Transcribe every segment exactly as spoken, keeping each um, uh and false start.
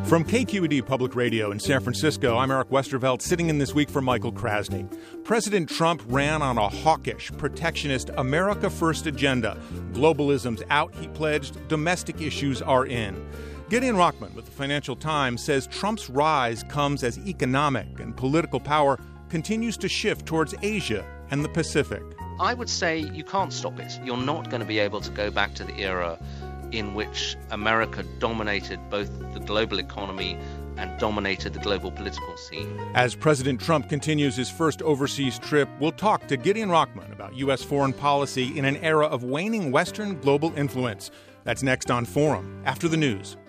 From K Q E D Public Radio in San Francisco, I'm Eric Westervelt, sitting in this week for Michael Krasny. President Trump ran on a hawkish, protectionist, America First agenda. Globalism's out, he pledged. Domestic issues are in. Gideon Rachman with the Financial Times says Trump's rise comes as economic and political power continues to shift towards Asia and the Pacific. I would say you can't stop it. You're not going to be able to go back to the era in which America dominated both the global economy and dominated the global political scene. As President Trump continues his first overseas trip, we'll talk to Gideon Rachman about U S foreign policy in an era of waning Western global influence. That's next on Forum, after the news.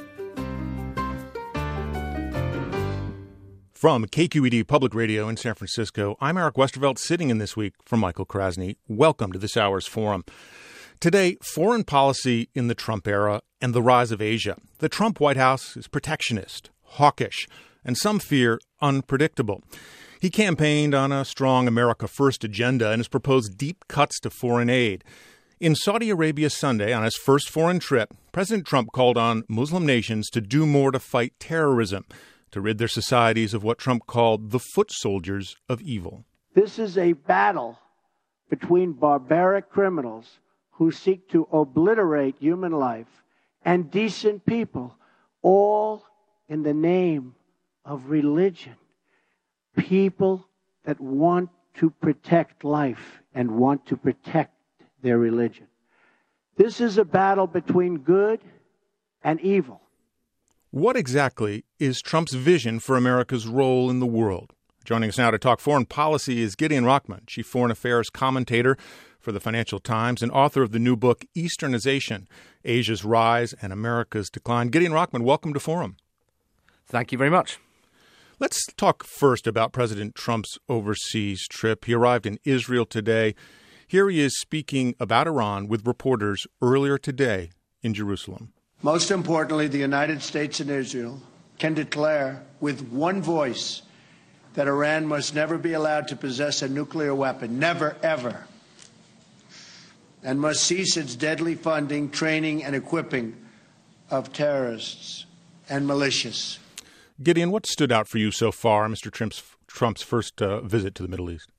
From K Q E D Public Radio in San Francisco, I'm Eric Westervelt, sitting in this week for Michael Krasny. Welcome to this hour's Forum. Today, foreign policy in the Trump era and the rise of Asia. The Trump White House is protectionist, hawkish, and some fear unpredictable. He campaigned on a strong America First agenda and has proposed deep cuts to foreign aid. In Saudi Arabia Sunday, on his first foreign trip, President Trump called on Muslim nations to do more to fight terrorism, to rid their societies of what Trump called the foot soldiers of evil. This is a battle between barbaric criminals who seek to obliterate human life and decent people, all in the name of religion. People that want to protect life and want to protect their religion. This is a battle between good and evil. What exactly is Trump's vision for America's role in the world? Joining us now to talk foreign policy is Gideon Rachman, chief foreign affairs commentator for the Financial Times and author of the new book, Easternization, Asia's Rise and America's Decline. Gideon Rachman, welcome to Forum. Thank you very much. Let's talk first about President Trump's overseas trip. He arrived in Israel today. Here he is speaking about Iran with reporters earlier today in Jerusalem. Most importantly, the United States and Israel can declare with one voice that Iran must never be allowed to possess a nuclear weapon, never, ever, and must cease its deadly funding, training, and equipping of terrorists and militias. Gideon, what stood out for you so far, Mister Trump's, Trump's first uh, visit to the Middle East?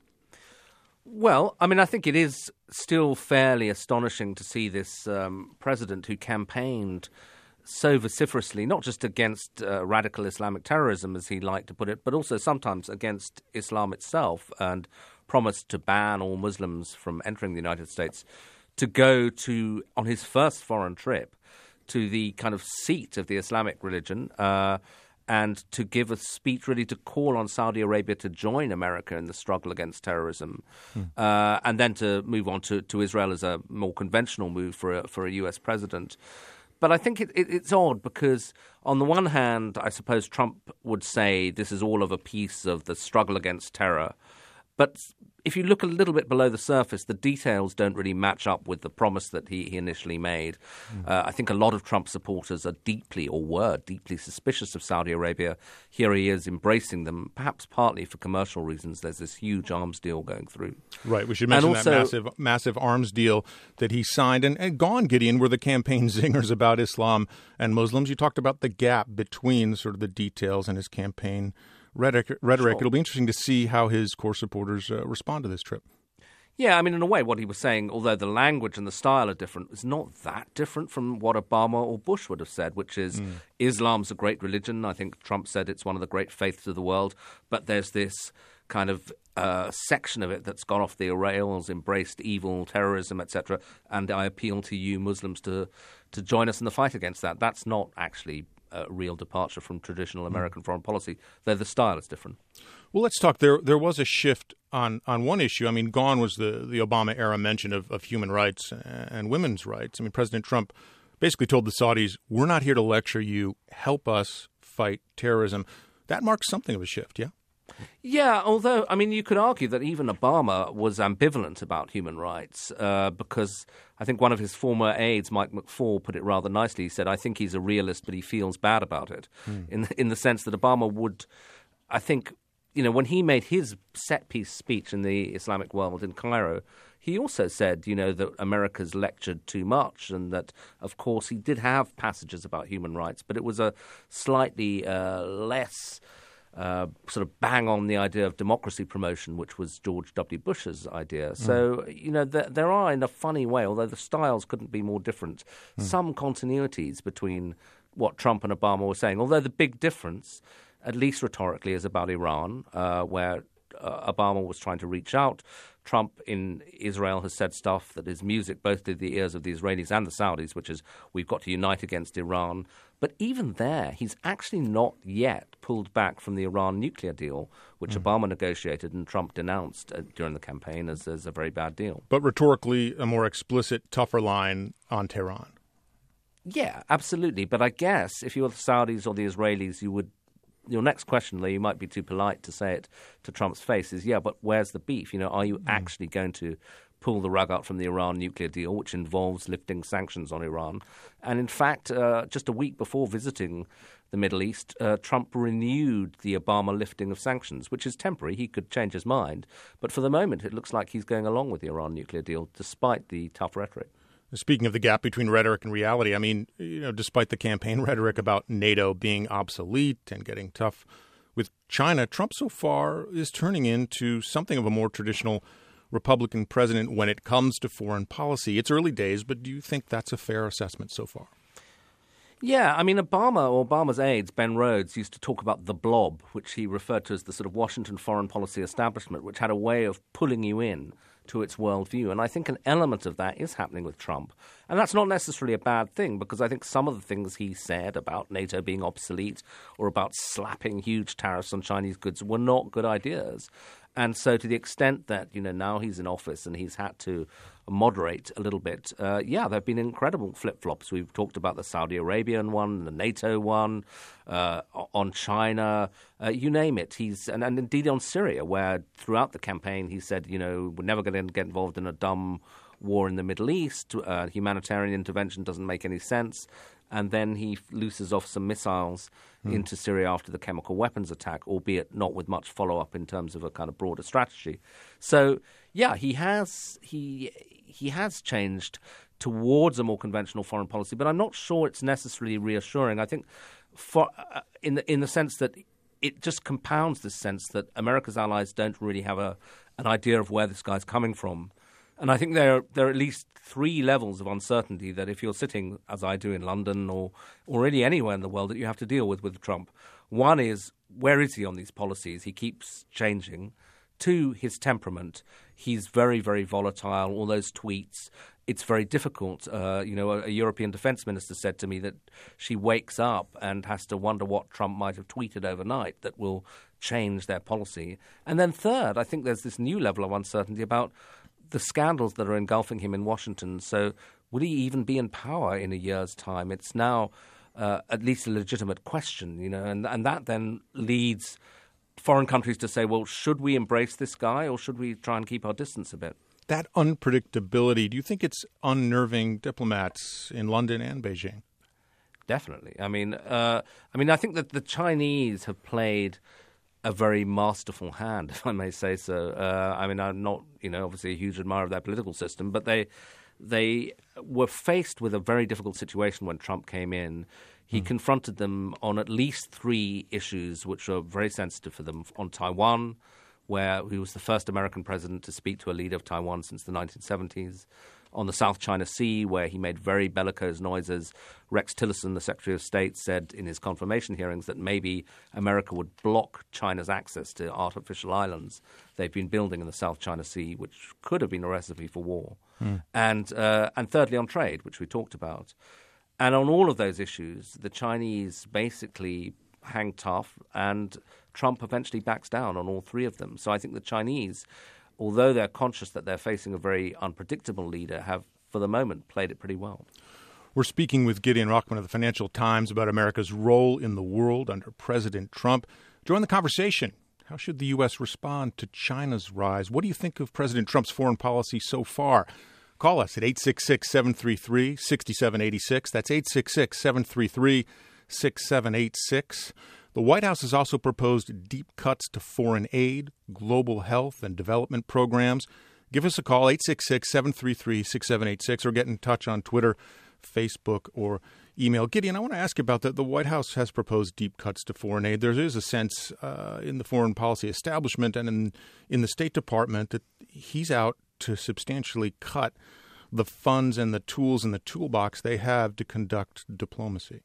Well, I mean, I think it is still fairly astonishing to see this um, president who campaigned so vociferously, not just against uh, radical Islamic terrorism, as he liked to put it, but also sometimes against Islam itself, and promised to ban all Muslims from entering the United States, to go to, on his first foreign trip, to the kind of seat of the Islamic religion, uh, and to give a speech really to call on Saudi Arabia to join America in the struggle against terrorism, hmm. uh, and then to move on to, to Israel as a more conventional move for a, for a U S president. But I think it, it, it's odd because, on the one hand, I suppose Trump would say this is all of a piece of the struggle against terror. But if you look a little bit below the surface, the details don't really match up with the promise that he, he initially made. Mm. Uh, I think a lot of Trump supporters are deeply, or were deeply, suspicious of Saudi Arabia. Here he is embracing them, perhaps partly for commercial reasons. There's this huge arms deal going through. Right. We should mention also, that massive, massive arms deal that he signed. And, and gone, Gideon, were the campaign zingers about Islam and Muslims. You talked about the gap between sort of the details and his campaign Rhetoric, rhetoric. Sure. It'll be interesting to see how his core supporters uh, respond to this trip. Yeah, I mean, in a way, what he was saying, although the language and the style are different, is not that different from what Obama or Bush would have said, which is mm. Islam's a great religion. I think Trump said it's one of the great faiths of the world. But there's this kind of uh, section of it that's gone off the rails, embraced evil, terrorism, et cetera. And I appeal to you Muslims to, to join us in the fight against that. That's not actually a real departure from traditional American mm. foreign policy, though the style is different. Well, let's talk. There there was a shift on, on one issue. I mean, gone was the, the Obama-era mention of, of human rights and women's rights. I mean, President Trump basically told the Saudis, we're not here to lecture you. Help us fight terrorism. That marks something of a shift, yeah? Yeah, although, I mean, you could argue that even Obama was ambivalent about human rights uh, because I think one of his former aides, Mike McFaul, put it rather nicely. He said, I think he's a realist, but he feels bad about it, mm. in, in the sense that Obama would, I think, you know, when he made his set-piece speech in the Islamic world in Cairo, he also said, you know, that America's lectured too much and that, of course, he did have passages about human rights, but it was a slightly uh, less uh, sort of bang on the idea of democracy promotion, which was George W. Bush's idea. Mm. So, you know, there, there are, in a funny way, although the styles couldn't be more different, mm. some continuities between what Trump and Obama were saying, although the big difference, at least rhetorically, is about Iran, uh, where uh, Obama was trying to reach out. Trump in Israel has said stuff that is music both to the ears of the Israelis and the Saudis, which is we've got to unite against Iran. But even there, he's actually not yet pulled back from the Iran nuclear deal, which mm. Obama negotiated and Trump denounced uh, during the campaign as, as a very bad deal. But rhetorically, a more explicit, tougher line on Tehran. Yeah, absolutely. But I guess if you were the Saudis or the Israelis, you would your next question, though you might be too polite to say it to Trump's face, is, yeah, but where's the beef? You know, are you mm. actually going to pull the rug out from the Iran nuclear deal, which involves lifting sanctions on Iran? And in fact, uh, just a week before visiting the Middle East, uh, Trump renewed the Obama lifting of sanctions, which is temporary. He could change his mind. But for the moment, it looks like he's going along with the Iran nuclear deal, despite the tough rhetoric. Speaking of the gap between rhetoric and reality, I mean, you know, despite the campaign rhetoric about NATO being obsolete and getting tough with China, Trump so far is turning into something of a more traditional Republican president when it comes to foreign policy. It's early days, but do you think that's a fair assessment so far? Yeah, I mean, Obama or Obama's aides, Ben Rhodes, used to talk about the blob, which he referred to as the sort of Washington foreign policy establishment, which had a way of pulling you in to its worldview. And I think an element of that is happening with Trump. And that's not necessarily a bad thing, because I think some of the things he said about NATO being obsolete or about slapping huge tariffs on Chinese goods were not good ideas. And so to the extent that, you know, now he's in office and he's had to moderate a little bit, uh, yeah, there have been incredible flip-flops. We've talked about the Saudi Arabian one, the NATO one, uh, on China, uh, you name it. He's and, and indeed on Syria, where throughout the campaign he said, you know, we're never going to get involved in a dumb war in the Middle East. Uh, humanitarian intervention doesn't make any sense. And then he looses off some missiles mm. into Syria after the chemical weapons attack, albeit not with much follow-up in terms of a kind of broader strategy. So, yeah, he has he he has changed towards a more conventional foreign policy, but I'm not sure it's necessarily reassuring. I think for uh, in the in the sense that it just compounds this sense that America's allies don't really have a an idea of where this guy's coming from. And I think there, there are at least three levels of uncertainty that if you're sitting, as I do in London or, or really anywhere in the world, that you have to deal with with Trump. One is, where is he on these policies? He keeps changing. Two, his temperament. He's very, very volatile. All those tweets. It's very difficult. Uh, you know, a, a European defense minister said to me that she wakes up and has to wonder what Trump might have tweeted overnight that will change their policy. And then third, I think there's this new level of uncertainty about the scandals that are engulfing him in Washington. So will he even be in power in a year's time? It's now uh, at least a legitimate question, you know, and, and that then leads foreign countries to say, well, should we embrace this guy or should we try and keep our distance a bit? That unpredictability, do you think it's unnerving diplomats in London and Beijing? Definitely. I mean, uh, I mean, I think that the Chinese have played a very masterful hand, if I may say so. Uh, I mean, I'm not, you know, obviously a huge admirer of their political system, but they they were faced with a very difficult situation when Trump came in. He mm. confronted them on at least three issues which were very sensitive for them. On Taiwan, where he was the first American president to speak to a leader of Taiwan since the nineteen seventies. On the South China Sea, where he made very bellicose noises. Rex Tillerson, the Secretary of State, said in his confirmation hearings that maybe America would block China's access to artificial islands they've been building in the South China Sea, which could have been a recipe for war. Mm. And uh, and thirdly, on trade, which we talked about. And on all of those issues, the Chinese basically hang tough, and Trump eventually backs down on all three of them. So I think the Chinese, although they're conscious that they're facing a very unpredictable leader, have, for the moment, played it pretty well. We're speaking with Gideon Rachman of the Financial Times about America's role in the world under President Trump. Join the conversation. How should the U S respond to China's rise? What do you think of President Trump's foreign policy so far? Call us at eight six six, seven three three, six seven eight six. That's eight six six, seven three three, six seven eight six. The White House has also proposed deep cuts to foreign aid, global health, and development programs. Give us a call, eight six six, seven three three, six seven eight six, or get in touch on Twitter, Facebook, or email. Gideon, I want to ask you about that. The White House has proposed deep cuts to foreign aid. There is a sense uh, in the foreign policy establishment and in, in the State Department that he's out to substantially cut the funds and the tools in the toolbox they have to conduct diplomacy.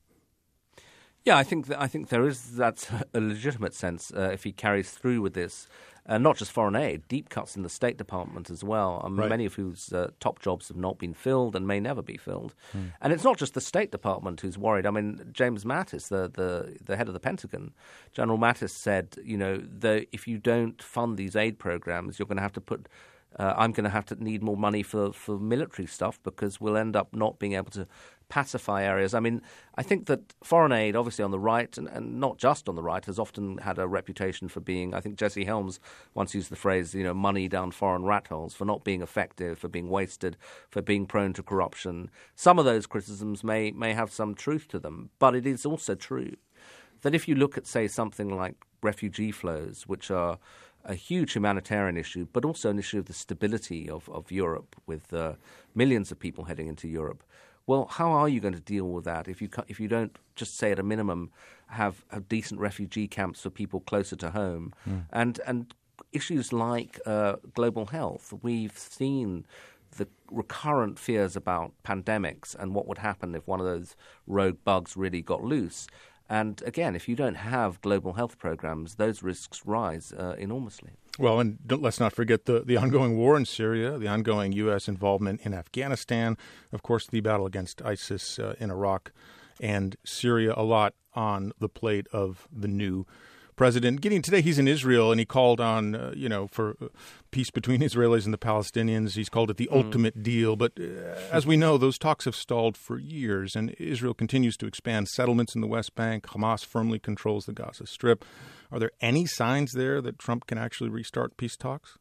Yeah, I think that, I think there is that's a legitimate sense uh, if he carries through with this, uh, not just foreign aid, deep cuts in the State Department as well, um, right. many of whose uh, top jobs have not been filled and may never be filled. Hmm. And it's not just the State Department who's worried. I mean, James Mattis, the, the, the head of the Pentagon, General Mattis said, you know, the, if you don't fund these aid programs, you're going to have to put Uh, I'm going to have to need more money for, for military stuff because we'll end up not being able to pacify areas. I mean, I think that foreign aid, obviously on the right, and, and not just on the right, has often had a reputation for being, I think Jesse Helms once used the phrase, you know, money down foreign rat holes, for not being effective, for being wasted, for being prone to corruption. Some of those criticisms may, may have some truth to them, but it is also true that if you look at, say, something like refugee flows, which are a huge humanitarian issue, but also an issue of the stability of, of Europe with uh, millions of people heading into Europe. Well, how are you going to deal with that if you if you don't just say at a minimum have, have decent refugee camps for people closer to home? Mm. And and issues like uh, global health. We've seen the recurrent fears about pandemics and what would happen if one of those rogue bugs really got loose. And again, if you don't have global health programs, those risks rise uh, enormously. Well, and don't, let's not forget the, the ongoing war in Syria, the ongoing U S involvement in Afghanistan, of course, the battle against ISIS uh, in Iraq and Syria, a lot on the plate of the new president. Gideon, today he's in Israel, and he called on, uh, you know, for peace between Israelis and the Palestinians. He's called it the mm. ultimate deal. But uh, as we know, those talks have stalled for years, and Israel continues to expand settlements in the West Bank. Hamas firmly controls the Gaza Strip. Are there any signs there that Trump can actually restart peace talks?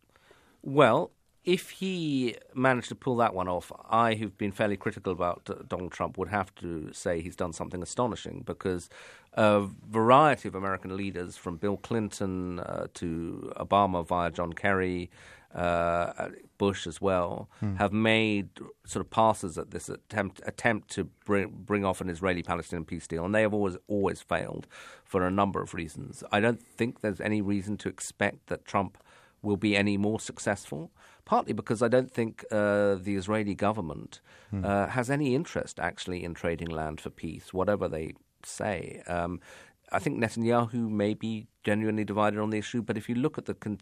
Well, if he managed to pull that one off, I, who've been fairly critical about uh, Donald Trump, would have to say he's done something astonishing, because a variety of American leaders, from Bill Clinton uh, to Obama via John Kerry, uh, Bush as well, hmm. have made sort of passes at this attempt attempt to bring bring off an Israeli-Palestinian peace deal, and they have always always failed for a number of reasons. I don't think there's any reason to expect that Trump will be any more successful, partly because I don't think uh, the Israeli government hmm. uh, has any interest actually in trading land for peace, whatever they say. Um, I think Netanyahu may be genuinely divided on the issue, but if you look at the con-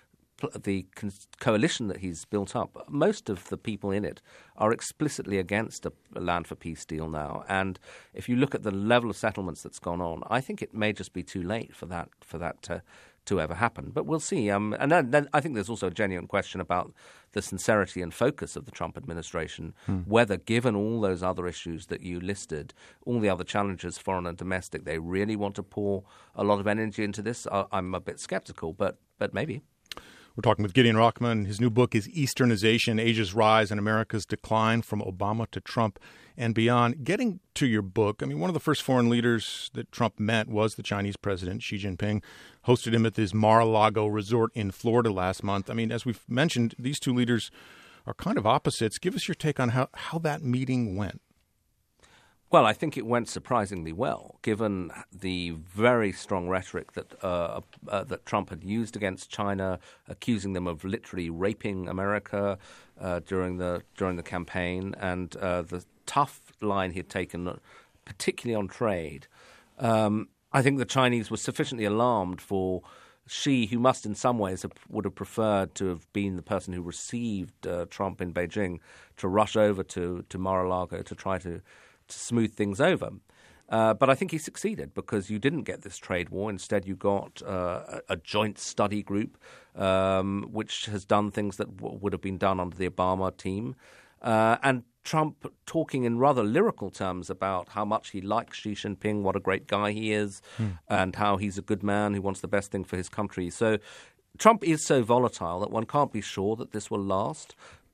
the con- coalition that he's built up, most of the people in it are explicitly against a, a land for peace deal now. And if you look at the level of settlements that's gone on, I think it may just be too late for that for that to to ever happen. But we'll see. Um, and then, then I think there's also a genuine question about the sincerity and focus of the Trump administration, hmm. whether, given all those other issues that you listed, all the other challenges, foreign and domestic, they really want to pour a lot of energy into this. I, I'm a bit skeptical, but but maybe. We're talking with Gideon Rachman. His new book is Easternization, Asia's Rise and America's Decline, From Obama to Trump and Beyond. Getting to your book, I mean, one of the first foreign leaders that Trump met was the Chinese president, Xi Jinping, hosted him at his Mar-a-Lago resort in Florida last month. I mean, as we've mentioned, these two leaders are kind of opposites. Give us your take on how, how that meeting went. Well, I think it went surprisingly well, given the very strong rhetoric that uh, uh, that Trump had used against China, accusing them of literally raping America uh, during the during the campaign, and uh, the tough line he had taken, particularly on trade. Um, I think the Chinese were sufficiently alarmed for Xi, who must in some ways have, would have preferred to have been the person who received uh, Trump in Beijing, to rush over to, to Mar-a-Lago to try to to smooth things over. Uh, but I think he succeeded, because you didn't get this trade war. Instead, you got uh, a, a joint study group, um, which has done things that w- would have been done under the Obama team. Uh, and Trump talking in rather lyrical terms about how much he likes Xi Jinping, what a great guy he is, hmm. and how he's a good man who wants the best thing for his country. So Trump is so volatile that one can't be sure that this will last.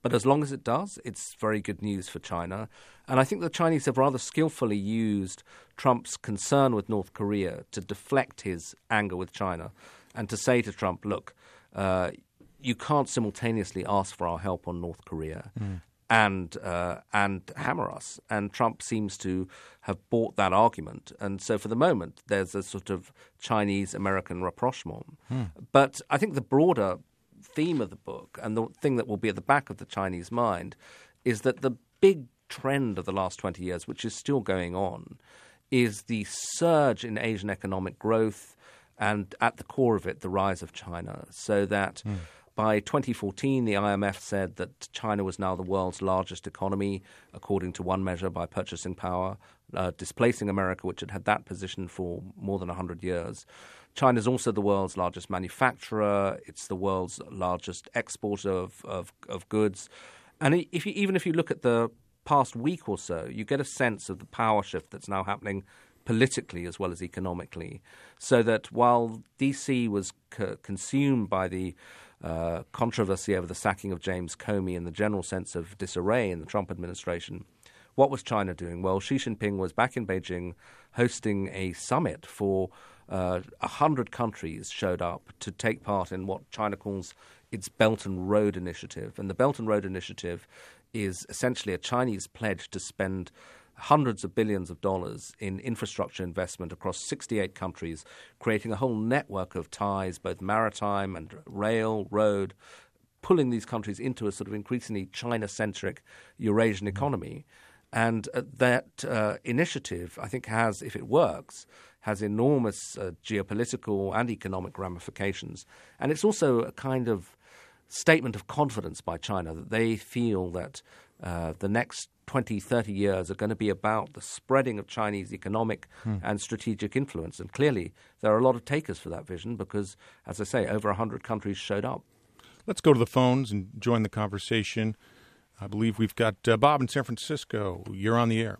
But as long as it does, it's very good news for China. And I think the Chinese have rather skillfully used Trump's concern with North Korea to deflect his anger with China and to say to Trump, look, uh, you can't simultaneously ask for our help on North Korea mm. and uh, and hammer us. And Trump seems to have bought that argument. And so for the moment, there's a sort of Chinese-American rapprochement. Mm. But I think the broader theme of the book and the thing that will be at the back of the Chinese mind is that the big trend of the last twenty years, which is still going on, is the surge in Asian economic growth and at the core of it, the rise of China. So that mm. by twenty fourteen, the I M F said that China was now the world's largest economy, according to one measure, by purchasing power, uh, displacing America, which had had that position for more than one hundred years. China is also the world's largest manufacturer. It's the world's largest exporter of, of, of goods. And if you, even if you look at the past week or so, you get a sense of the power shift that's now happening politically as well as economically. So that while D C was co- consumed by the uh, controversy over the sacking of James Comey and the general sense of disarray in the Trump administration, what was China doing? Well, Xi Jinping was back in Beijing hosting a summit for uh, one hundred countries showed up to take part in what China calls its Belt and Road Initiative. And the Belt and Road Initiative is essentially a Chinese pledge to spend hundreds of billions of dollars in infrastructure investment across sixty-eight countries, creating a whole network of ties, both maritime and rail, road, pulling these countries into a sort of increasingly China-centric Eurasian economy. And uh, that uh, initiative, I think, has, if it works, has enormous uh, geopolitical and economic ramifications. And it's also a kind of statement of confidence by China that they feel that uh, the next twenty, thirty years are going to be about the spreading of Chinese economic hmm. and strategic influence. And clearly there are a lot of takers for that vision because, as I say, over one hundred countries showed up. Let's go to the phones and join the conversation. I believe we've got uh, Bob in San Francisco. You're on the air.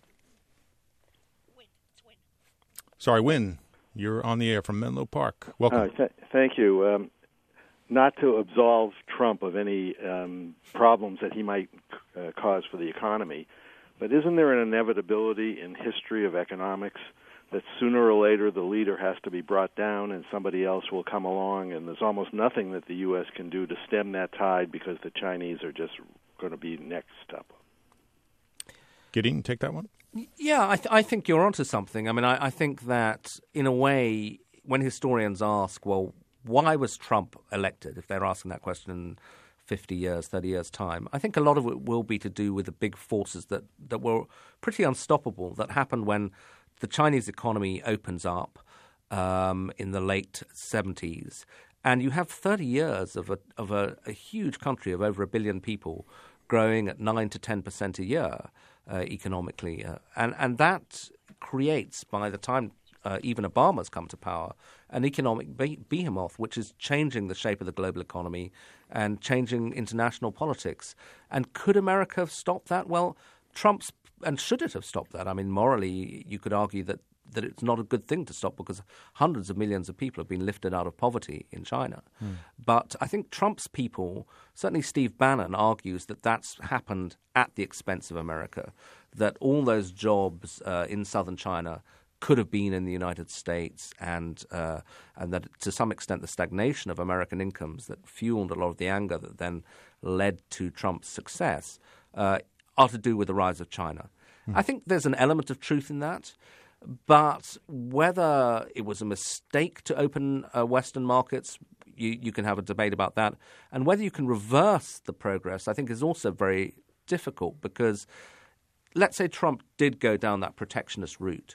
Win. It's Win. Sorry, Win. You're on the air from Menlo Park. Welcome. Uh, th- thank you. Um, not to absolve Trump of any um, problems that he might uh, cause for the economy, but isn't there an inevitability in history of economics that sooner or later the leader has to be brought down and somebody else will come along, and there's almost nothing that the U S can do to stem that tide because the Chinese are just going to be next up? Gideon, take that one? Yeah, I, th- I think you're onto something. I mean, I, I think that in a way, when historians ask, well, why was Trump elected, if they're asking that question in fifty years, thirty years' time, I think a lot of it will be to do with the big forces that, that were pretty unstoppable that happened when the Chinese economy opens up um, in the late seventies. And you have thirty years of a of a, a huge country of over a billion people growing at nine to ten percent a year uh, economically. Uh, and, and that creates, by the time uh, even Obama's come to power, an economic be- behemoth which is changing the shape of the global economy and changing international politics. And could America have stopped that? Well, Trump's – and should it have stopped that? I mean, morally, you could argue that that it's not a good thing to stop because hundreds of millions of people have been lifted out of poverty in China. Mm. But I think Trump's people, certainly Steve Bannon, argues that that's happened at the expense of America, that all those jobs uh, in southern China could have been in the United States, and uh, and that to some extent the stagnation of American incomes that fueled a lot of the anger that then led to Trump's success uh, are to do with the rise of China. Mm. I think there's an element of truth in that. But whether it was a mistake to open uh, Western markets, you, you can have a debate about that. And whether you can reverse the progress, I think, is also very difficult because let's say Trump did go down that protectionist route.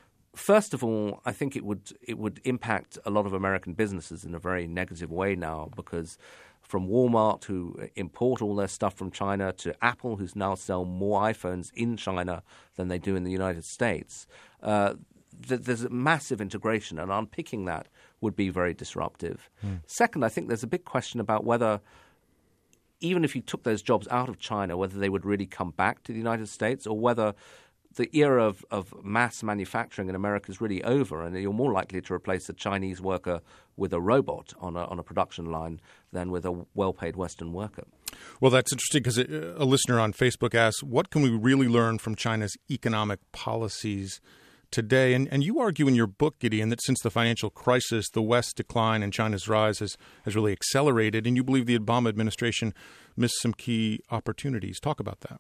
First of all, I think it would it would impact a lot of American businesses in a very negative way now because from Walmart, who import all their stuff from China, to Apple, who's now sell more iPhones in China than they do in the United States, uh, th- there's a massive integration, and unpicking that would be very disruptive. Mm. Second, I think there's a big question about whether, even if you took those jobs out of China, whether they would really come back to the United States or whether the era of, of mass manufacturing in America is really over, and you're more likely to replace a Chinese worker with a robot on a, on a production line than with a well-paid Western worker. Well, that's interesting because a listener on Facebook asks, what can we really learn from China's economic policies today? And, and you argue in your book, Gideon, that since the financial crisis, the West's decline and China's rise has, has really accelerated, and you believe the Obama administration missed some key opportunities. Talk about that.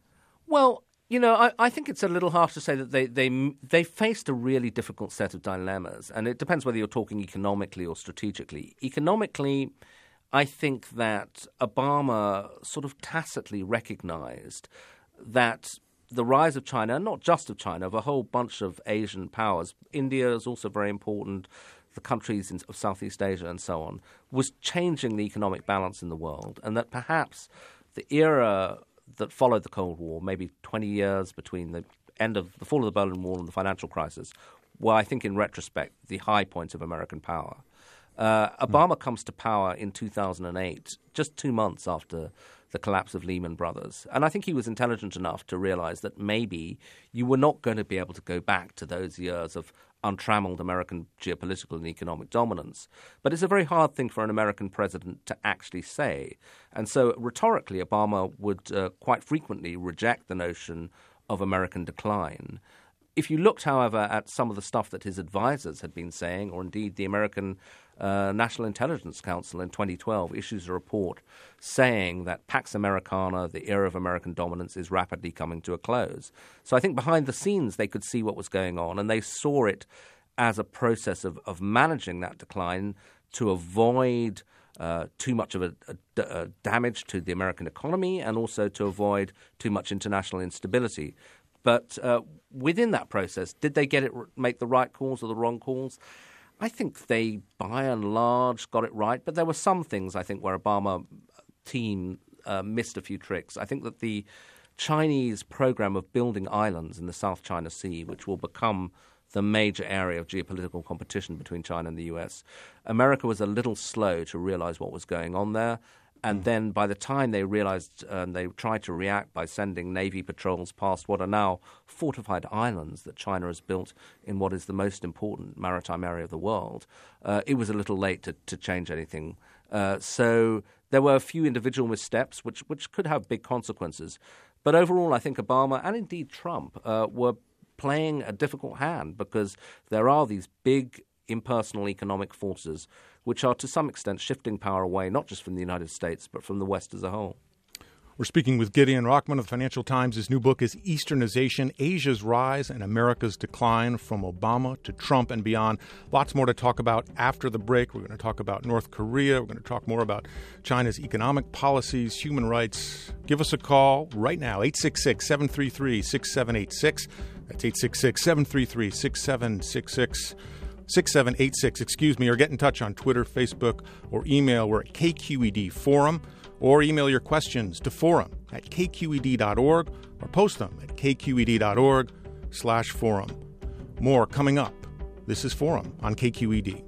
Well, you know, I, I think it's a little harsh to say that they, they they faced a really difficult set of dilemmas, and it depends whether you're talking economically or strategically. Economically, I think that Obama sort of tacitly recognized that the rise of China, not just of China, of a whole bunch of Asian powers, India is also very important, the countries in, of Southeast Asia and so on, was changing the economic balance in the world, and that perhaps the era that followed the Cold War, maybe twenty years between the end of the fall of the Berlin Wall and the financial crisis, were, I think, in retrospect, the high points of American power. Uh, Obama comes to power in two thousand eight, just two months after the collapse of Lehman Brothers. And I think he was intelligent enough to realize that maybe you were not going to be able to go back to those years of untrammeled American geopolitical and economic dominance. But it's a very hard thing for an American president to actually say. And so rhetorically, Obama would uh, quite frequently reject the notion of American decline. If you looked, however, at some of the stuff that his advisors had been saying, or indeed the American uh, National Intelligence Council in twenty twelve issues a report saying that Pax Americana, the era of American dominance, is rapidly coming to a close. So I think behind the scenes they could see what was going on, and they saw it as a process of, of managing that decline to avoid uh, too much of a, a, a damage to the American economy and also to avoid too much international instability. But uh, within that process, did they get it, make the right calls or the wrong calls? I think they, by and large, got it right. But there were some things, I think, where Obama team uh, missed a few tricks. I think that the Chinese program of building islands in the South China Sea, which will become the major area of geopolitical competition between China and the U S, America was a little slow to realize what was going on there. And then by the time they realized and um, they tried to react by sending Navy patrols past what are now fortified islands that China has built in what is the most important maritime area of the world, uh, it was a little late to, to change anything. Uh, so there were a few individual missteps which, which could have big consequences. But overall, I think Obama and indeed Trump uh, were playing a difficult hand because there are these big impersonal economic forces which are to some extent shifting power away, not just from the United States, but from the West as a whole. We're speaking with Gideon Rachman of the Financial Times. His new book is Easternization, Asia's Rise and America's Decline, from Obama to Trump and Beyond. Lots more to talk about after the break. We're going to talk about North Korea. We're going to talk more about China's economic policies, human rights. Give us a call right now, eight six six, seven three three, six seven eight six. That's eight six six, seven three three, six seven six six. six seven eight six, excuse me, or get in touch on Twitter, Facebook, or email. We're at K Q E D Forum, or email your questions to forum at k q e d dot org, or post them at k q e d dot org slash forum. More coming up. This is Forum on K Q E D.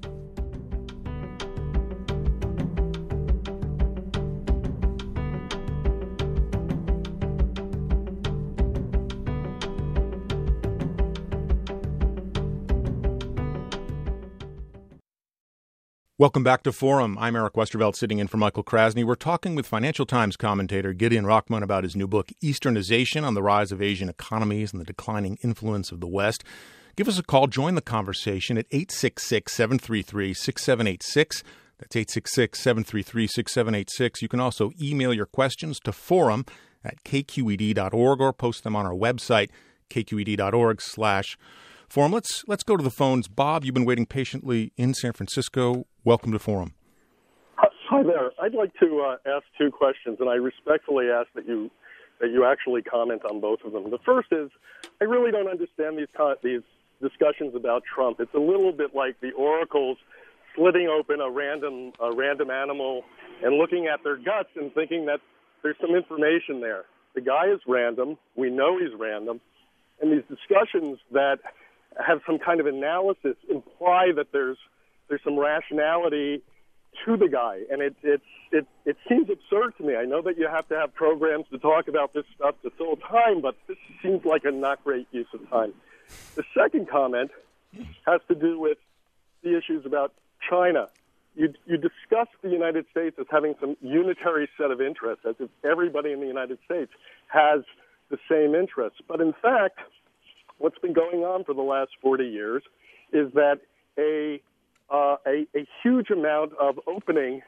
Welcome back to Forum. I'm Eric Westervelt, sitting in for Michael Krasny. We're talking with Financial Times commentator Gideon Rachman about his new book, Easternization, on the rise of Asian economies and the declining influence of the West. Give us a call. Join the conversation at eight six six, seven three three, six seven eight six. That's eight six six, seven three three, six seven eight six. You can also email your questions to forum at k q e d dot org or post them on our website, k q e d dot org slash forum. Let's, let's go to the phones. Bob, you've been waiting patiently in San Francisco. Welcome to Forum. Hi there. I'd like to uh, ask two questions, and I respectfully ask that you that you actually comment on both of them. The first is, I really don't understand these these discussions about Trump. It's a little bit like the oracles slitting open a random a random animal and looking at their guts and thinking that there's some information there. The guy is random. We know he's random. And these discussions that have some kind of analysis imply that there's there's some rationality to the guy, and it it it it seems absurd to me. I know that you have to have programs to talk about this stuff to fill time, but this seems like a not great use of time. The second comment has to do with the issues about China. You you discuss the United States as having some unitary set of interests, as if everybody in the United States has the same interests. But in fact, what's been going on for the last forty years is that a uh, a, a huge amount of opening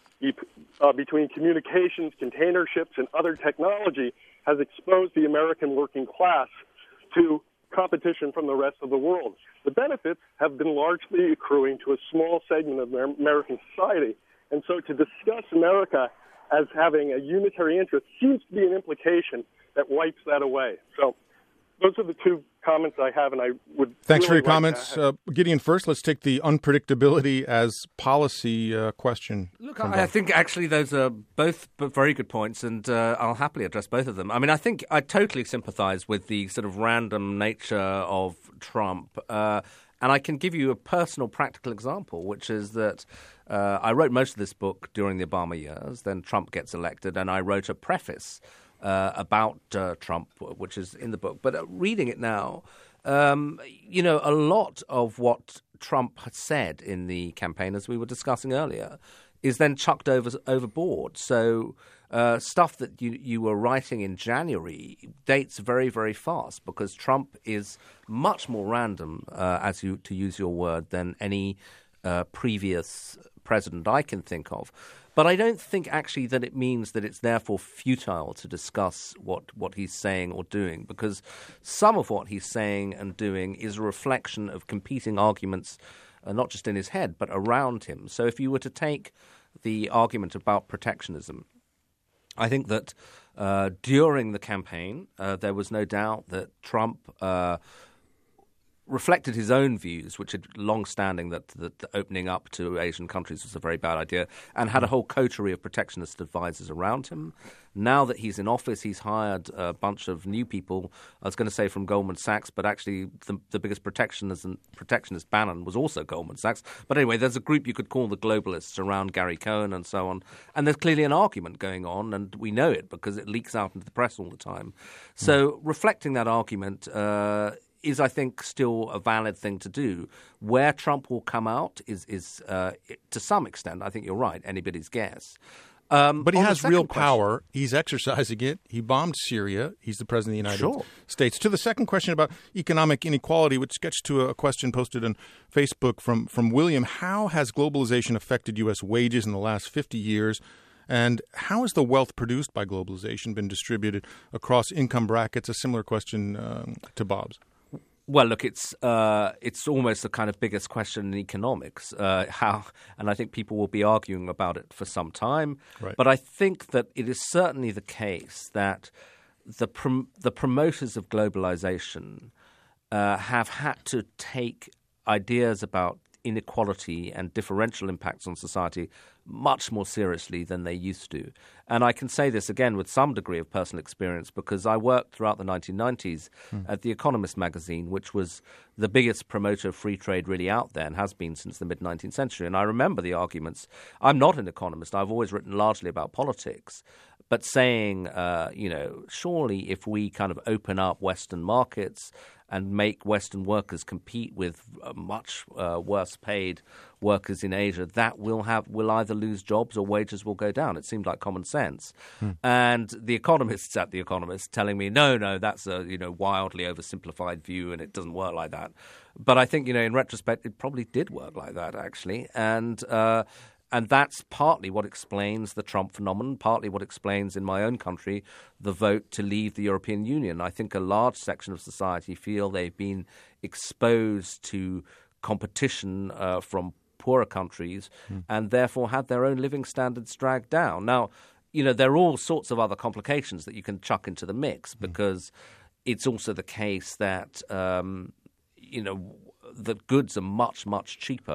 uh, between communications, container ships, and other technology has exposed the American working class to competition from the rest of the world. The benefits have been largely accruing to a small segment of American society. And so to discuss America as having a unitary interest seems to be an implication that wipes that away. So those are the two comments I have, and I would Thanks really for your like comments. Uh, Gideon, first, let's take the unpredictability as policy uh, question. Look, I, I think actually those are both very good points, and uh, I'll happily address both of them. I mean, I think I totally sympathize with the sort of random nature of Trump. Uh, and I can give you a personal practical example, which is that uh, I wrote most of this book during the Obama years. Then Trump gets elected, and I wrote a preface Uh, about uh, Trump, which is in the book. But uh, reading it now, um, you know, a lot of what Trump had said in the campaign, as we were discussing earlier, is then chucked over overboard. So uh, stuff that you, you were writing in January dates very, very fast because Trump is much more random, uh, as you to use your word, than any uh, previous president I can think of. But I don't think actually that it means that it's therefore futile to discuss what, what he's saying or doing, because some of what he's saying and doing is a reflection of competing arguments, uh, not just in his head, but around him. So if you were to take the argument about protectionism, I think that uh, during the campaign, uh, there was no doubt that Trump uh, reflected his own views, which had long standing that, that the opening up to Asian countries was a very bad idea, and had a whole coterie of protectionist advisors around him. Now that he's in office, he's hired a bunch of new people. I was going to say from Goldman Sachs, but actually the, the biggest protectionist, protectionist Bannon was also Goldman Sachs. But anyway, there's a group you could call the globalists around Gary Cohn and so on. And there's clearly an argument going on, and we know it because it leaks out into the press all the time. So mm. reflecting that argument uh, is, I think, still a valid thing to do. Where Trump will come out is, is uh, to some extent, I think you're right, anybody's guess. Um, but he has real question, power. He's exercising it. He bombed Syria. He's the president of the United sure. States. To the second question about economic inequality, which gets to a question posted on Facebook from, from William, how has globalization affected U S wages in the last fifty years? And how has the wealth produced by globalization been distributed across income brackets? A similar question um, to Bob's. Well, look, it's uh, it's almost the kind of biggest question in economics. Uh, how, and I think people will be arguing about it for some time. Right. But I think that it is certainly the case that the prom- the promoters of globalization uh, have had to take ideas about inequality and differential impacts on society much more seriously than they used to. And I can say this again with some degree of personal experience because I worked throughout the nineteen nineties mm. at The Economist magazine, which was the biggest promoter of free trade really out there and has been since the mid-nineteenth century. And I remember the arguments. I'm not an economist. I've always written largely about politics. But saying, uh, you know, surely if we kind of open up Western markets and make Western workers compete with uh, much uh, worse paid workers in Asia, that will have will either lose jobs or wages will go down. It seemed like common sense. Hmm. And the economists at The Economist telling me, no, no, that's a you know wildly oversimplified view and it doesn't work like that. But I think, you know, in retrospect, it probably did work like that, actually. And uh And that's partly what explains the Trump phenomenon, partly what explains in my own country the vote to leave the European Union. I think a large section of society feel they've been exposed to competition uh, from poorer countries mm. and therefore had their own living standards dragged down. Now, you know, there are all sorts of other complications that you can chuck into the mix because mm. it's also the case that, um, you know, the goods are much, much cheaper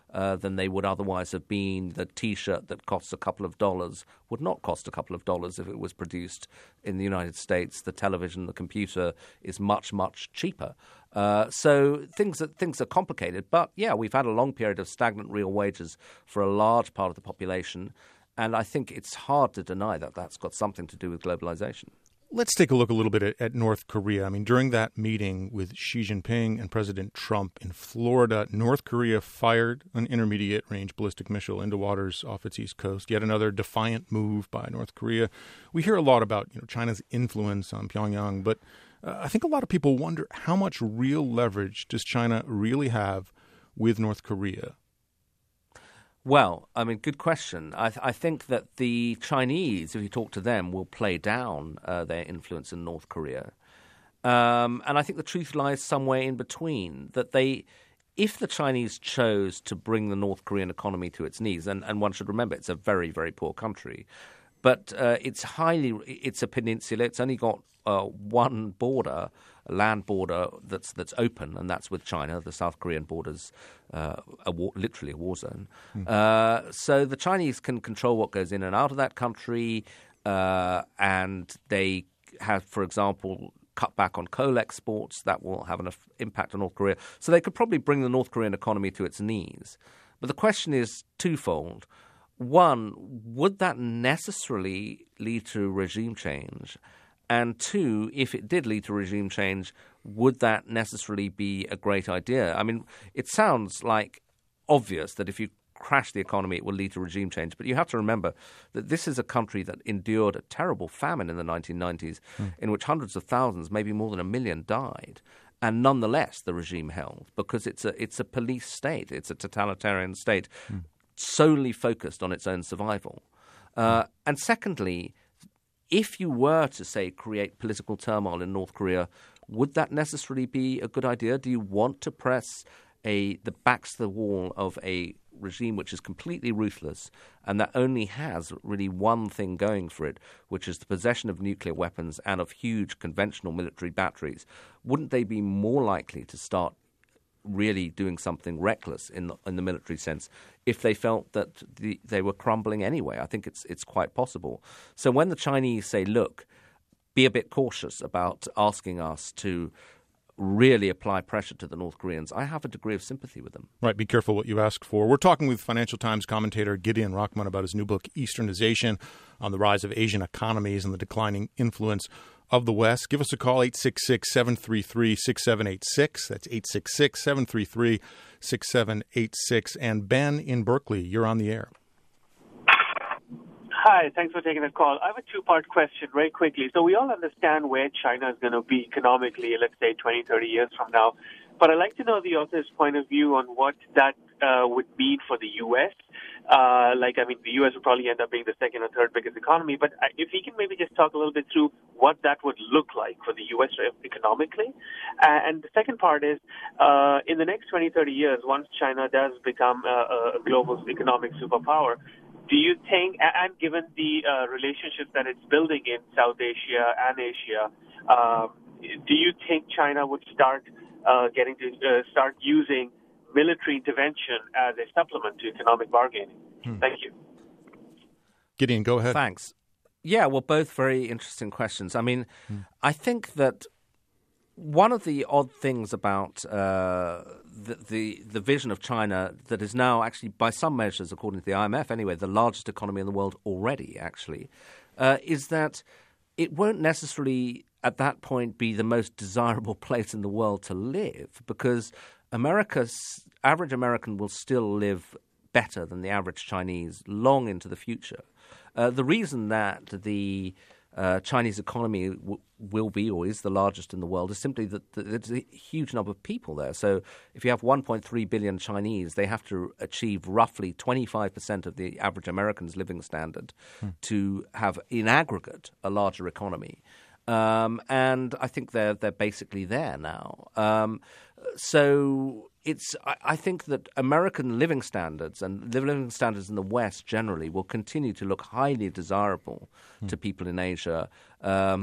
uh, than they would otherwise have been. The T-shirt that costs a couple of dollars would not cost a couple of dollars if it was produced in the United States. The television, the computer is much, much cheaper. Uh, so things are, things are complicated. But, yeah, we've had a long period of stagnant real wages for a large part of the population, and I think it's hard to deny that that's got something to do with globalization. Let's take a look a little bit at, at North Korea. I mean, during that meeting with Xi Jinping and President Trump in Florida, North Korea fired an intermediate-range ballistic missile into waters off its east coast. Yet another defiant move by North Korea. We hear a lot about, you know, China's influence on Pyongyang, but uh, I think a lot of people wonder how much real leverage does China really have with North Korea? Well, I mean, good question. I, th- I think that the Chinese, if you talk to them, will play down uh, their influence in North Korea. Um, and I think the truth lies somewhere in between, that they, if the Chinese chose to bring the North Korean economy to its knees, and, and one should remember it's a very, very poor country, but uh, it's highly, it's a peninsula, it's only got uh, one border, a land border that's that's open, and that's with China. The South Korean border's uh, a war, literally a war zone. Mm. Uh, so the Chinese can control what goes in and out of that country, uh, and they have, for example, cut back on coal exports. That will have an impact on North Korea. So they could probably bring the North Korean economy to its knees. But the question is twofold. One, would that necessarily lead to regime change? And two, if it did lead to regime change, would that necessarily be a great idea? I mean, it sounds like obvious that if you crash the economy, it will lead to regime change. But you have to remember that this is a country that endured a terrible famine in the nineteen nineties mm. in which hundreds of thousands, maybe more than a million, died. And nonetheless, the regime held because it's a it's a police state. It's a totalitarian state mm. solely focused on its own survival. Uh, mm. And secondly, if you were to, say, create political turmoil in North Korea, would that necessarily be a good idea? Do you want to press a the backs to the wall of a regime which is completely ruthless and that only has really one thing going for it, which is the possession of nuclear weapons and of huge conventional military batteries? Wouldn't they be more likely to start really doing something reckless in the, in the military sense if they felt that the, they were crumbling anyway? I think it's it's quite possible. So when the Chinese say, look, be a bit cautious about asking us to really apply pressure to the North Koreans, I have a degree of sympathy with them. Right, be careful what you ask for. We're talking with Financial Times commentator Gideon Rachman about his new book, Easternization, on the rise of Asian economies and the declining influence of the West. Give us a call, eight six six, seven three three, six seven eight six. That's eight six six, seven three three, six seven eight six. And Ben in Berkeley, you're on the air. Hi, thanks for taking the call. I have a two-part question very quickly. So we all understand where China is going to be economically, let's say twenty, thirty years from now. But I'd like to know the author's point of view on what that uh, would mean for the U S. Uh, like, I mean, the U S would probably end up being the second or third biggest economy. But if he can maybe just talk a little bit through what that would look like for the U S economically. Uh, and the second part is, uh, in the next twenty, thirty years, once China does become a, a global economic superpower, do you think, and given the uh, relationships that it's building in South Asia and Asia, uh, do you think China would start uh, getting to uh, start using military intervention as a supplement to economic bargaining? Hmm. Thank you. Gideon, go ahead. Thanks. Yeah, well, both very interesting questions. I mean, hmm. I think that one of the odd things about uh, the, the the vision of China that is now actually, by some measures, according to the I M F anyway, the largest economy in the world already, actually, uh, is that it won't necessarily at that point be the most desirable place in the world to live, because America's average American will still live better than the average Chinese long into the future. Uh, the reason that the Uh, Chinese economy w- will be or is the largest in the world is simply that, that there's a huge number of people there. So if you have one point three billion Chinese, they have to achieve roughly twenty-five percent of the average American's living standard hmm. to have, in aggregate, a larger economy. Um, and I think they're they're basically there now. Um, so it's I, I think that American living standards and the living standards in the West generally will continue to look highly desirable mm. to people in Asia. Um,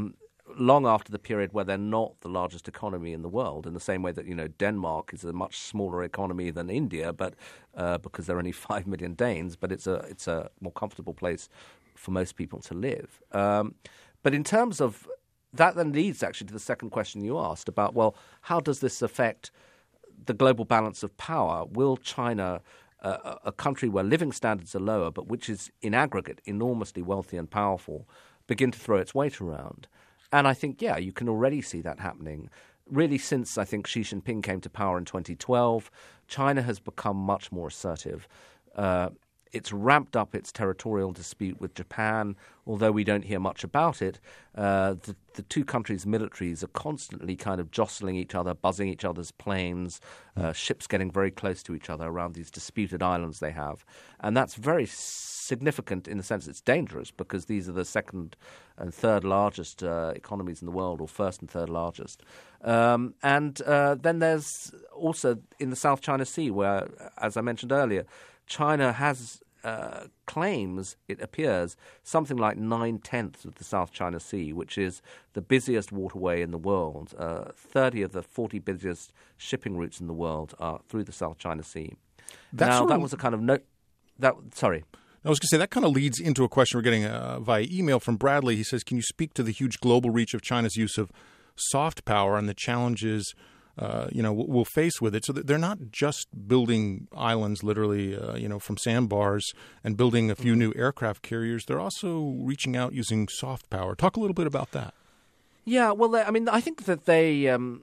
long after the period where they're not the largest economy in the world, in the same way that, you know, Denmark is a much smaller economy than India, but uh, because there are only five million Danes, but it's a it's a more comfortable place for most people to live. Um, but in terms of that, then leads actually to the second question you asked about, well, how does this affect the global balance of power? Will China, uh, a country where living standards are lower, but which is in aggregate enormously wealthy and powerful, begin to throw its weight around? And I think, yeah, you can already see that happening. Really, since I think Xi Jinping came to power in twenty twelve, China has become much more assertive. Uh, it's ramped up its territorial dispute with Japan, although we don't hear much about it. Uh, the, the two countries' militaries are constantly kind of jostling each other, buzzing each other's planes, uh, ships getting very close to each other around these disputed islands they have. And that's very significant in the sense it's dangerous, because these are the second and third largest uh, economies in the world, or first and third largest. Um, and uh, then there's also in the South China Sea, where, as I mentioned earlier, China has uh, claims, it appears, something like nine-tenths of the South China Sea, which is the busiest waterway in the world. Uh, thirty of the forty busiest shipping routes in the world are through the South China Sea. That's now, sort that of... was a kind of note. That sorry. I was going to say, that kind of leads into a question we're getting uh, via email from Bradley. He says, can you speak to the huge global reach of China's use of soft power and the challenges uh, you know, we'll face with it? So they're not just building islands literally, uh, you know, from sandbars and building a few mm-hmm. new aircraft carriers. They're also reaching out using soft power. Talk a little bit about that. Yeah, well, I mean, I think that they... Um,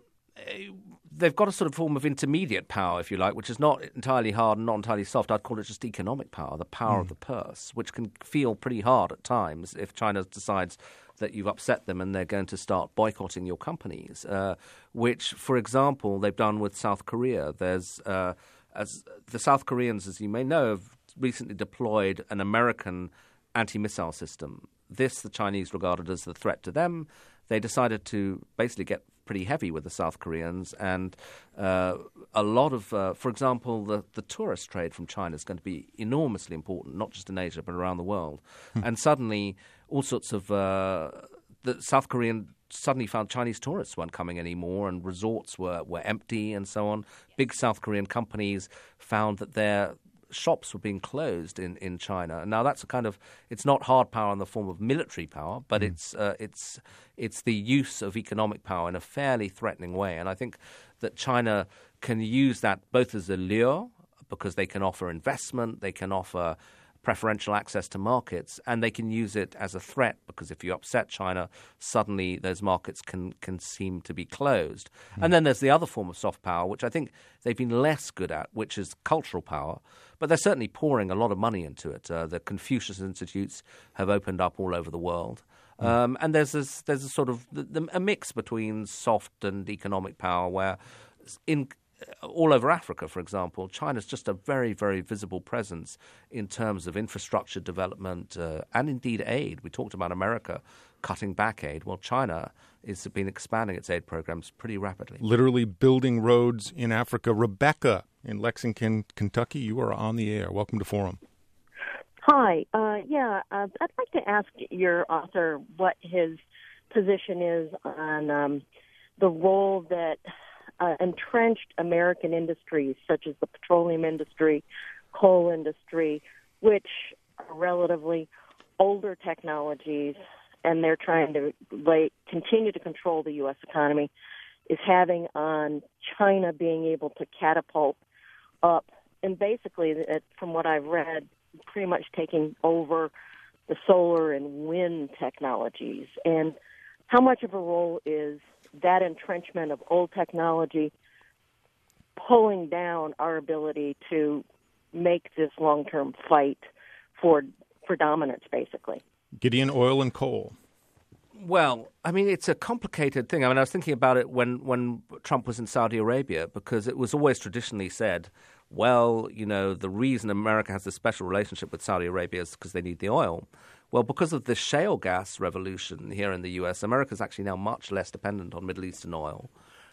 they've got a sort of form of intermediate power, if you like, which is not entirely hard and not entirely soft. I'd call it just economic power, the power mm. of the purse, which can feel pretty hard at times if China decides that you've upset them and they're going to start boycotting your companies, uh, which, for example, they've done with South Korea. There's, uh, as the South Koreans, as you may know, have recently deployed an American anti-missile system. This, the Chinese regarded as the threat to them. They decided to basically get pretty heavy with the South Koreans, and uh, a lot of, uh, for example, the, the tourist trade from China is going to be enormously important, not just in Asia but around the world. Hmm. And suddenly, all sorts of uh, the South Korean suddenly found Chinese tourists weren't coming anymore, and resorts were, were empty, and so on. Big South Korean companies found that their shops were being closed in, in China. Now that's a kind of, it's not hard power in the form of military power, but mm. it's uh, it's it's the use of economic power in a fairly threatening way. And I think that China can use that both as a lure, because they can offer investment, they can offer preferential access to markets, and they can use it as a threat, because if you upset China, suddenly those markets can, can seem to be closed. Mm. And then there's the other form of soft power, which I think they've been less good at, which is cultural power, but they're certainly pouring a lot of money into it. Uh, the Confucius Institutes have opened up all over the world. Mm. Um, and there's this, there's a sort of the, the, a mix between soft and economic power, where in all over Africa, for example, China's just a very, very visible presence in terms of infrastructure development uh, and indeed aid. We talked about America cutting back aid. Well, China has been expanding its aid programs pretty rapidly. Literally building roads in Africa. Rebecca in Lexington, Kentucky, you are on the air. Welcome to Forum. Hi. Uh, yeah, uh, I'd like to ask your author what his position is on um, the role that Uh, entrenched American industries, such as the petroleum industry, coal industry, which are relatively older technologies, and they're trying to like, continue to control the U S economy, is having on China being able to catapult up, and basically, it, from what I've read, pretty much taking over the solar and wind technologies. And how much of a role is that entrenchment of old technology pulling down our ability to make this long-term fight for for dominance, basically? Gideon, oil and coal. Well, I mean, it's a complicated thing. I mean, I was thinking about it when, when Trump was in Saudi Arabia, because it was always traditionally said, well, you know, the reason America has this special relationship with Saudi Arabia is because they need the oil. Well, because of the shale gas revolution here in the U S, America is actually now much less dependent on Middle Eastern oil.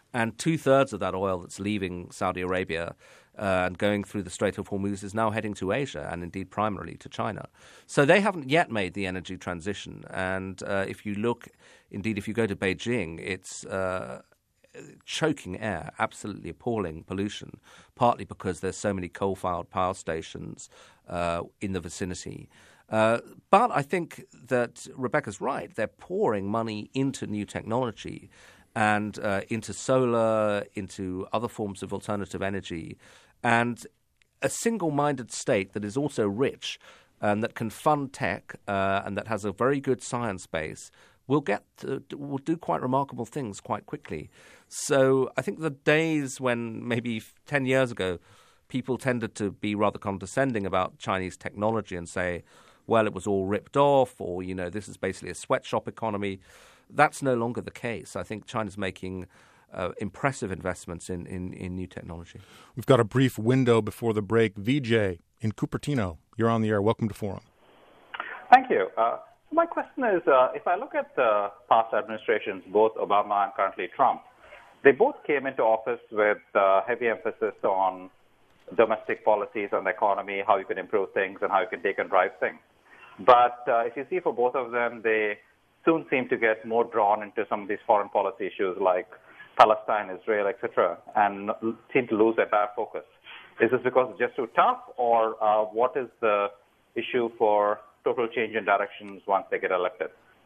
And two-thirds of that oil that's leaving Saudi Arabia uh, and going through the Strait of Hormuz is now heading to Asia and indeed primarily to China. So they haven't yet made the energy transition. And uh, if you look, indeed, if you go to Beijing, it's uh, choking air, absolutely appalling pollution, partly because there's so many coal-fired power stations uh, in the vicinity. Uh, but I think that Rebecca's right. They're pouring money into new technology and uh, into solar, into other forms of alternative energy. And a single-minded state that is also rich and that can fund tech uh, and that has a very good science base will get to, will do quite remarkable things quite quickly. So I think the days when maybe ten years ago people tended to be rather condescending about Chinese technology and say, well, it was all ripped off, or, you know, this is basically a sweatshop economy. That's no longer the case. I think China's making uh, impressive investments in, in, in new technology. We've got a brief window before the break. V J in Cupertino, you're on the air. Welcome to Forum. Thank you. Uh, so my question is, uh, if I look at the past administrations, both Obama and currently Trump, they both came into office with uh, heavy emphasis on domestic policies on the economy, how you can improve things and how you can take and drive things. But uh, if you see for both of them, they soon seem to get more drawn into some of these foreign policy issues like Palestine, Israel, et cetera, and seem to lose their bad focus. Is this because it's just too tough, or uh, what is the issue for total change in directions once they get elected?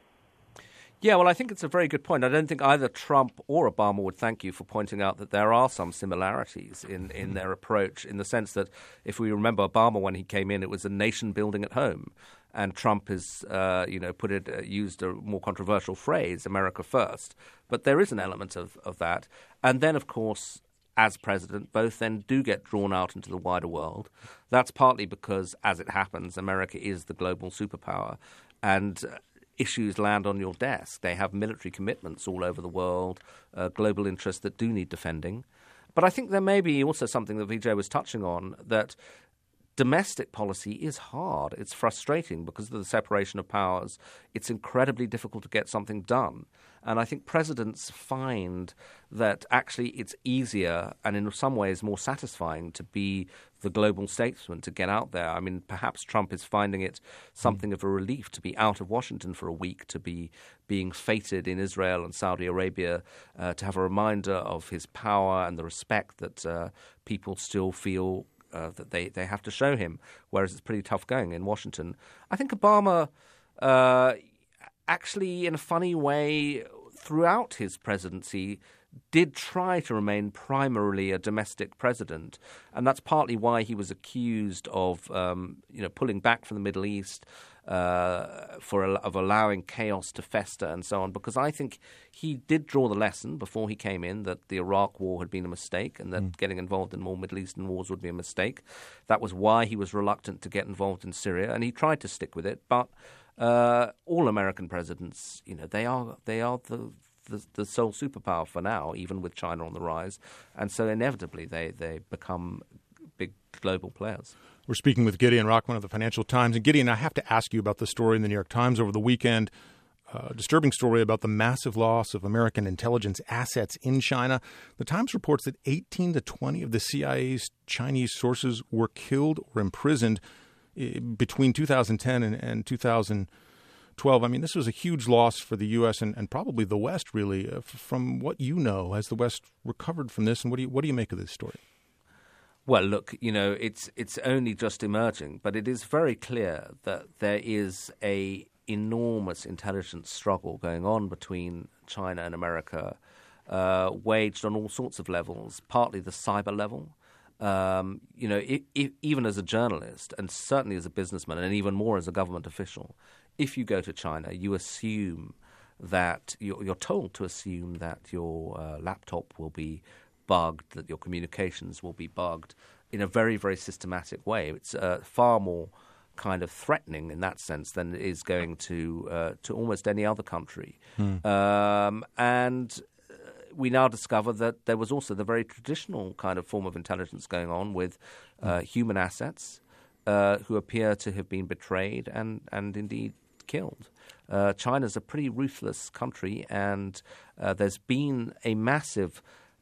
Yeah, well, I think it's a very good point. I don't think either Trump or Obama would thank you for pointing out that there are some similarities in, in their approach, in the sense that if we remember Obama when he came in, it was a nation building at home. And Trump has, uh, you know, put it, uh, used a more controversial phrase, America first. But there is an element of, of that. And then, of course, as president, both then do get drawn out into the wider world. That's partly because, as it happens, America is the global superpower. And uh, issues land on your desk. They have military commitments all over the world, uh, global interests that do need defending. But I think there may be also something that V J was touching on, that domestic policy is hard. It's frustrating because of the separation of powers. It's incredibly difficult to get something done. And I think presidents find that actually it's easier and in some ways more satisfying to be the global statesman, to get out there. I mean, perhaps Trump is finding it something of a relief to be out of Washington for a week, to be being feted in Israel and Saudi Arabia, uh, to have a reminder of his power and the respect that uh, people still feel Uh, that they, they have to show him, whereas it's pretty tough going in Washington. I think Obama uh, actually, in a funny way, throughout his presidency, did try to remain primarily a domestic president, and that's partly why he was accused of um, you know, pulling back from the Middle East, uh, for of allowing chaos to fester and so on, because I think he did draw the lesson before he came in that the Iraq War had been a mistake and that mm. getting involved in more Middle Eastern wars would be a mistake. That was why he was reluctant to get involved in Syria, and he tried to stick with it. But uh, all American presidents, you know, they are they are the The, the sole superpower for now, even with China on the rise. And so inevitably they, they become big global players. We're speaking with Gideon Rachman of the Financial Times. And Gideon, I have to ask you about the story in the New York Times over the weekend, a disturbing story about the massive loss of American intelligence assets in China. The Times reports that eighteen to twenty of the C I A's Chinese sources were killed or imprisoned between two thousand ten and, and two thousand twelve. I mean, this was a huge loss for the U S and, and probably the West, really. Uh, from what you know, has the West recovered from this, and what do you what do you make of this story? Well, look, you know, it's it's only just emerging, but it is very clear that there is a enormous intelligence struggle going on between China and America, uh, waged on all sorts of levels, partly the cyber level. Um, you know, if, if, even as a journalist, and certainly as a businessman, and even more as a government official, if you go to China, you assume that you're, you're told to assume that your uh, laptop will be bugged, that your communications will be bugged in a very, very systematic way. It's uh, far more kind of threatening in that sense than it is going to uh, to almost any other country. Hmm. Um, and we now discover that there was also the very traditional kind of form of intelligence going on with uh, human assets uh, who appear to have been betrayed and, and indeed killed. Uh, China's a pretty ruthless country, and uh, there's been a massive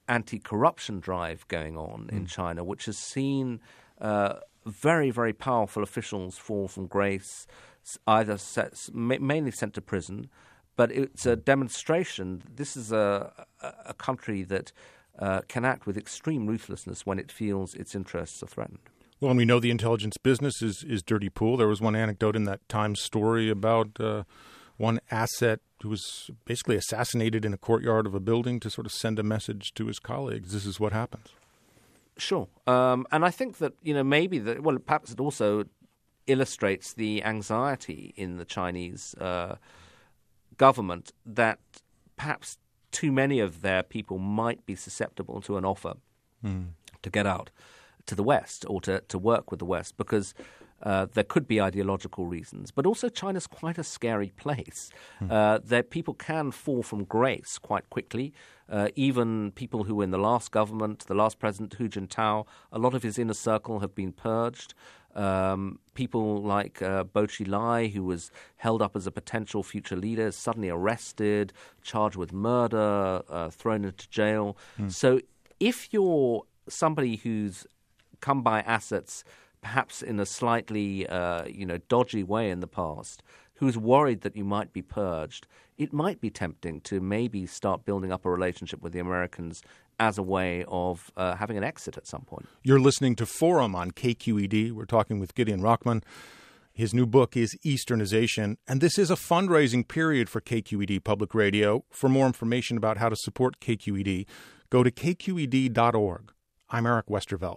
anti-corruption drive going on mm. in China, which has seen uh, very, very powerful officials fall from grace, either set, mainly sent to prison. But it's a demonstration. This is a, a country that uh, can act with extreme ruthlessness when it feels its interests are threatened. Well, and we know the intelligence business is, is dirty pool. There was one anecdote in that Times story about uh, one asset who was basically assassinated in a courtyard of a building to sort of send a message to his colleagues. This is what happens. Sure. Um, and I think that, you know, maybe that, well, perhaps it also illustrates the anxiety in the Chinese uh, government that perhaps too many of their people might be susceptible to an offer mm. to get out to the West or to, to work with the West, because uh, there could be ideological reasons. But also China's quite a scary place. Mm. Uh, that people can fall from grace quite quickly. Uh, even people who were in the last government, the last president, Hu Jintao, a lot of his inner circle have been purged. Um, people like uh, Bo Xilai, who was held up as a potential future leader, is suddenly arrested, charged with murder, uh, thrown into jail. Mm. So if you're somebody who's come by assets perhaps in a slightly uh, you know, dodgy way in the past, who's worried that you might be purged, it might be tempting to maybe start building up a relationship with the Americans as a way of uh, having an exit at some point. You're listening to Forum on K Q E D. We're talking with Gideon Rachman. His new book is Easternization, and this is a fundraising period for K Q E D Public Radio. For more information about how to support K Q E D, go to k q e d dot org. I'm Eric Westervelt.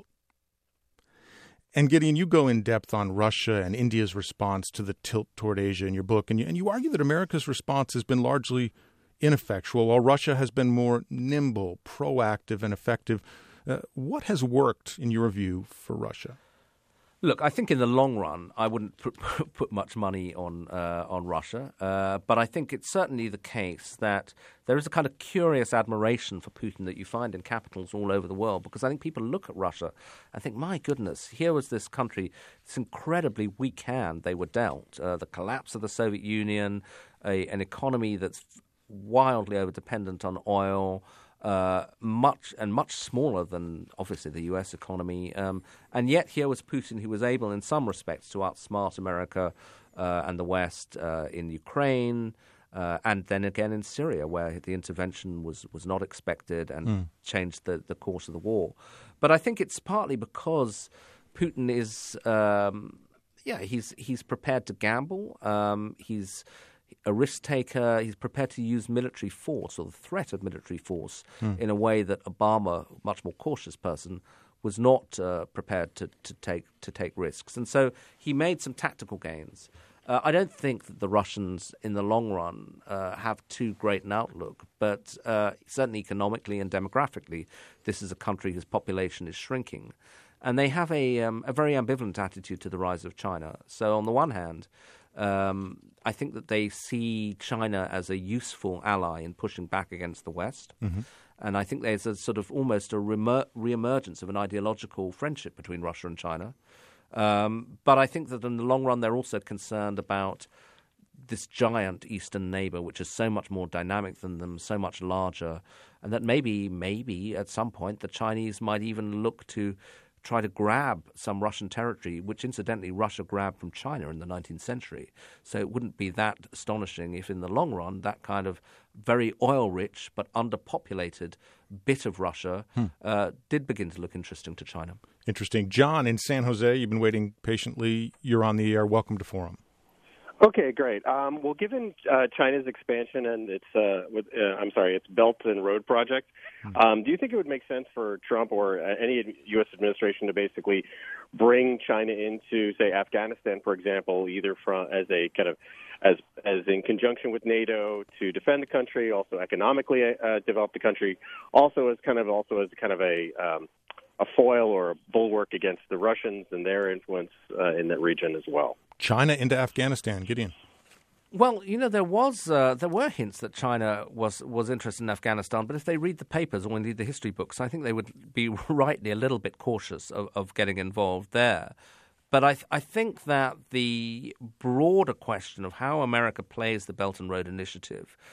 And Gideon, you go in depth on Russia and India's response to the tilt toward Asia in your book, and you, and you argue that America's response has been largely ineffectual, while Russia has been more nimble, proactive, and effective. Uh, what has worked, in your view, for Russia? Look, I think in the long run, I wouldn't put, put much money on uh, on Russia, uh, but I think it's certainly the case that there is a kind of curious admiration for Putin that you find in capitals all over the world, because I think people look at Russia and think, my goodness, here was this country, this incredibly weak hand they were dealt, uh, the collapse of the Soviet Union, a, an economy that's wildly over-dependent on oil, Uh, much and much smaller than, obviously, the U S economy. Um, and yet here was Putin, who was able, in some respects, to outsmart America uh, and the West uh, in Ukraine, uh, and then again in Syria, where the intervention was, was not expected and mm. changed the, the course of the war. But I think it's partly because Putin is, um, yeah, he's he's prepared to gamble. Um, he's a risk taker. He's prepared to use military force or the threat of military force mm. in a way that Obama, a much more cautious person, was not uh, prepared to, to take to take risks. And so he made some tactical gains. Uh, I don't think that the Russians, in the long run, uh, have too great an outlook, but uh, certainly economically and demographically, this is a country whose population is shrinking. And they have a, um, a very ambivalent attitude to the rise of China. So on the one hand, Um, I think that they see China as a useful ally in pushing back against the West. Mm-hmm. And I think there's a sort of almost a remer- re-emergence of an ideological friendship between Russia and China. Um, but I think that in the long run, they're also concerned about this giant eastern neighbor, which is so much more dynamic than them, so much larger, and that maybe, maybe at some point the Chinese might even look to try to grab some Russian territory, which incidentally Russia grabbed from China in the nineteenth century. So it wouldn't be that astonishing if in the long run that kind of very oil-rich but underpopulated bit of Russia hmm. uh, did begin to look interesting to China. Interesting. John in San Jose, you've been waiting patiently. You're on the air. Welcome to Forum. Okay, great. Um, well, given uh, China's expansion and its, uh, with, uh, I'm sorry, its Belt and Road project, um, do you think it would make sense for Trump or uh, any U S administration to basically bring China into, say, Afghanistan, for example, either from as a kind of as as in conjunction with NATO to defend the country, also economically uh, develop the country, also as kind of also as kind of a um, a foil or a bulwark against the Russians and their influence uh, in that region as well? China into Afghanistan, Gideon. Well, you know, there was uh, there were hints that China was, was interested in Afghanistan, but if they read the papers or indeed the history books, I think they would be rightly a little bit cautious of, of getting involved there. But I, th- I think that the broader question of how America plays the Belt and Road Initiative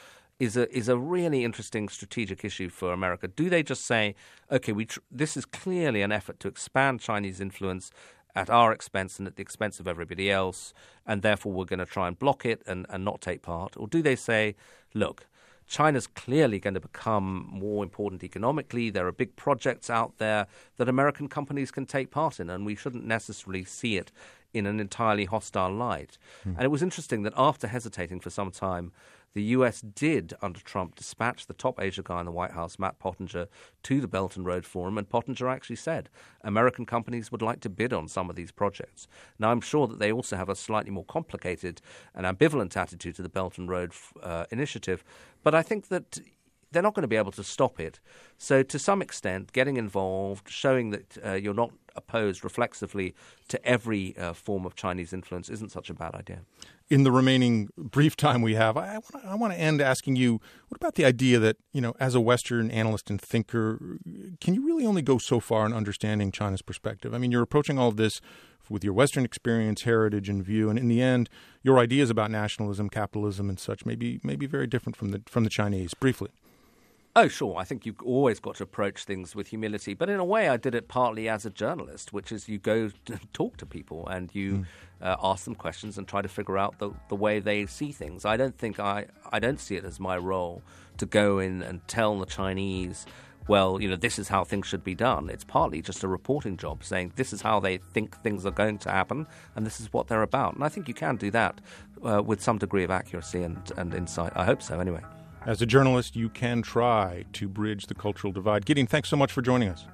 is a is a really interesting strategic issue for America. Do they just say, okay, we tr- this is clearly an effort to expand Chinese influence at our expense and at the expense of everybody else, and therefore we're going to try and block it and, and not take part? Or do they say, look, China's clearly going to become more important economically. There are big projects out there that American companies can take part in, and we shouldn't necessarily see it in an entirely hostile light. Mm. And it was interesting that after hesitating for some time, the U S did, under Trump, dispatch the top Asia guy in the White House, Matt Pottinger, to the Belt and Road Forum, and Pottinger actually said American companies would like to bid on some of these projects. Now, I'm sure that they also have a slightly more complicated and ambivalent attitude to the Belt and Road uh, initiative, but I think that they're not going to be able to stop it. So to some extent, getting involved, showing that uh, you're not opposed reflexively to every uh, form of Chinese influence isn't such a bad idea. In the remaining brief time we have, I, I want to end asking you, what about the idea that, you know, as a Western analyst and thinker, can you really only go so far in understanding China's perspective? I mean, you're approaching all of this with your Western experience, heritage, and view, and in the end, your ideas about nationalism, capitalism, and such may be, may be very different from the from the Chinese. Briefly. Oh, sure. I think you've always got to approach things with humility. But in a way, I did it partly as a journalist, which is you go to talk to people and you mm. uh, ask them questions and try to figure out the, the way they see things. I don't think I, I don't see it as my role to go in and tell the Chinese, well, you know, this is how things should be done. It's partly just a reporting job saying this is how they think things are going to happen and this is what they're about. And I think you can do that uh, with some degree of accuracy and, and insight. I hope so, anyway. As a journalist, you can try to bridge the cultural divide. Gideon, thanks so much for joining us.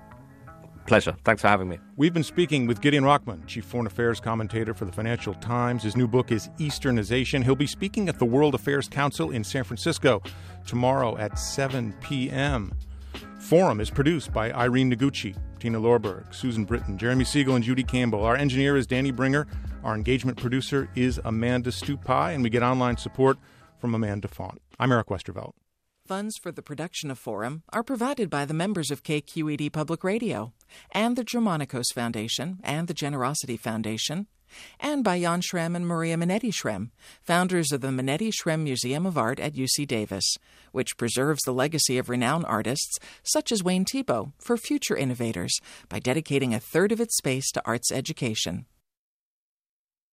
Pleasure. Thanks for having me. We've been speaking with Gideon Rachman, Chief Foreign Affairs Commentator for the Financial Times. His new book is Easternization. He'll be speaking at the World Affairs Council in San Francisco tomorrow at seven p.m. Forum is produced by Irene Noguchi, Tina Lorberg, Susan Britton, Jeremy Siegel, and Judy Campbell. Our engineer is Danny Bringer. Our engagement producer is Amanda Stupai, and we get online support from Amanda Font. I'm Eric Westervelt. Funds for the production of Forum are provided by the members of K Q E D Public Radio and the Germanicos Foundation and the Generosity Foundation, and by Jan Schrem and Maria Minetti Schrem, founders of the Minetti Schrem Museum of Art at U C Davis, which preserves the legacy of renowned artists such as Wayne Thiebaud for future innovators by dedicating a third of its space to arts education.